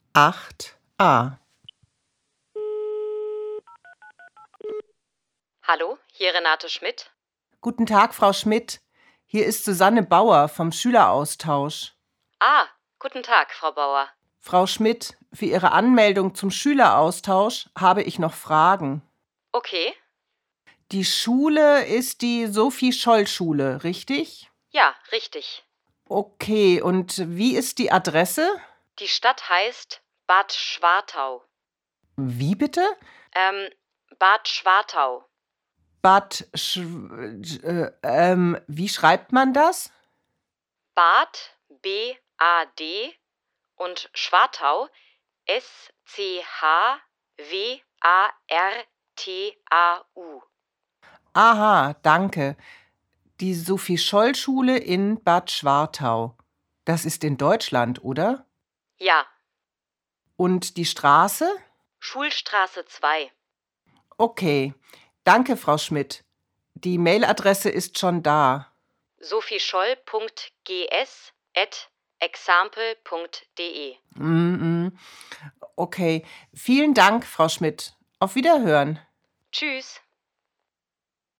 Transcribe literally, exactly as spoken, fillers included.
acht a. Hallo, hier Renate Schmidt. Guten Tag, Frau Schmidt. Hier ist Susanne Bauer vom Schüleraustausch. Ah, guten Tag, Frau Bauer. Frau Schmidt, für Ihre Anmeldung zum Schüleraustausch habe ich noch Fragen. Okay, Die Schule ist die Sophie-Scholl-Schule, richtig? ja, richtig. Okay, und wie ist die Adresse? Die Stadt heißt Bad Schwartau. Wie bitte? Ähm, Bad Schwartau. Bad Sch äh, ähm, wie schreibt man das? Bad, B A D und Schwartau, S C H W A R T A U. Aha, danke. Die Sophie-Scholl-Schule in Bad Schwartau. Das ist in Deutschland, oder? Ja, Und die Straße? Schulstraße zwei. Okay. Danke, Frau Schmidt. Die Mailadresse ist schon da. sophiescholl.gs at example punkt de. Mhm. Okay. Vielen Dank, Frau Schmidt. Auf Wiederhören. Tschüss.